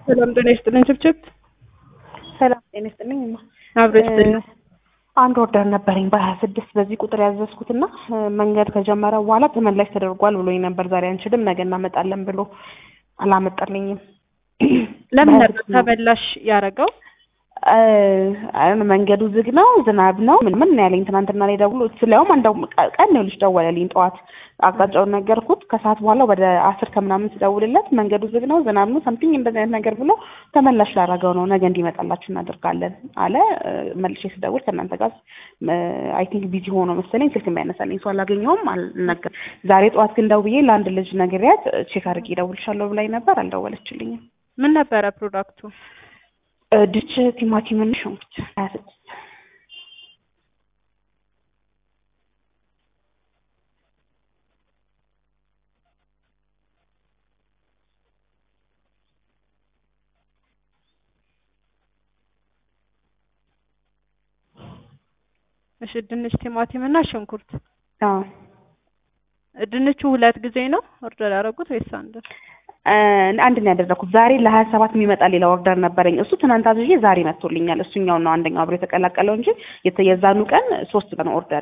ሰላም ጤና ይስጥልኝ ችብችብ ሰላም ጤና ይስጥልኝ አብረሽ አንድ ኦርደር ነበረኝ በ26 በዚህ ቁጥር ያዘዝኩትና መንገድ ከጀመረ በኋላ ተመላሽ ተደርጓል ብሎኝ ነበር ዛሬ አንችልም ነገ እናመጣለን ብሎ አላመጣልኝም ለምን ነበር ተበላሽ ያረጋው መንገዱ ዝግ ነው ዝናብ ነው ምን ያለኝ ትናንትና ላይ ደውሎ ስለውም አንደው ቀን ነው ልጅ ደወለልኝ ጠዋት አቅጣጫውን ነገርኩት ከሰዓት በኋላ ወደ 10 ከምናምን ሲደውልለት መንገዱ ዝግ ነው ዝናብ ነው something እንደዚህ አይነት ነገር ብሎ ተመላሽ ላረጋው ነው ነገ እንዲመጣላችሁ እናደርጋለን አለ መልሼ ስደውል ከእናንተ ጋር አይ ቲንክ ቢዚ ሆኖ መሰለኝ ስልክ የሚያነሳልኝ ሰው አላገኘውም አልነገር ዛሬ ጠዋት ግን ደውዬ ለአንድ ልጅ ነግሬያት ቼክ አድርጌ ደውልሻለሁ ብላኝ ነበር አልደወለችልኝም ምን ነበር ፕሮዳክቱ ድች ቲማቲም እና ሽንኩርት 26 እሺ ድንች ቲማቲም እና ሽንኩርት አዎ ድንቹ ሁለት ጊዜ ነው ኦርደር ያደረጉት ወይስ አንድ ነው ያደረኩት ዛሬ ለ27 የሚመጣ ሌላ ኦርደር ነበረኝ እሱ ትናንት አዝዤ ዛሬ መጥቶልኛል እሱኛው ነው አንደኛው አብሮ የተቀላቀለው እንጂ የዛኑ ቀን 3 ቀን ኦርደሪ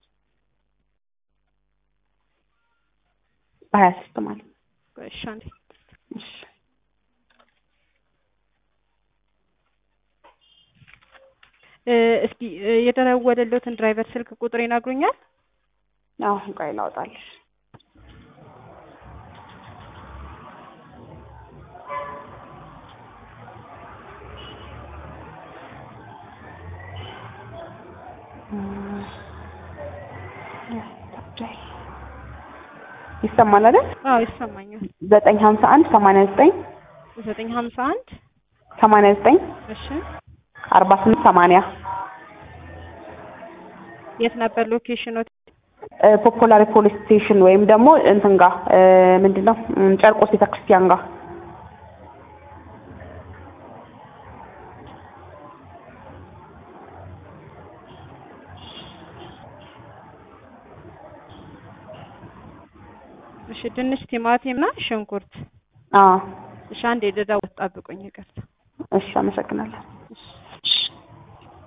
በ26 ማለት እሺ አንዴ እስኪ የደረወለልዎትን ድራይቨር ስልክ ቁጥር ይነግሩኛል አዎ ቆይ ላውጣልሽ ይሰማል አይደል? አዎ ይሰማኛል። 951 89 951 89 እሺ 48 80 የት ነበር ሎኬሽኑ? ፖፑላር ፖሊስ ስቴሽን ወይም ደግሞ እንትን ጋር ምንድነው ጨርቆስ ቤተክርስቲያን ጋር እሺ ድንች ቲማቲም እና ሽንኩርት እሺ አንዴ ደዳው ጠብቁኝ ይቅርታ እሺ አመሰግናለሁ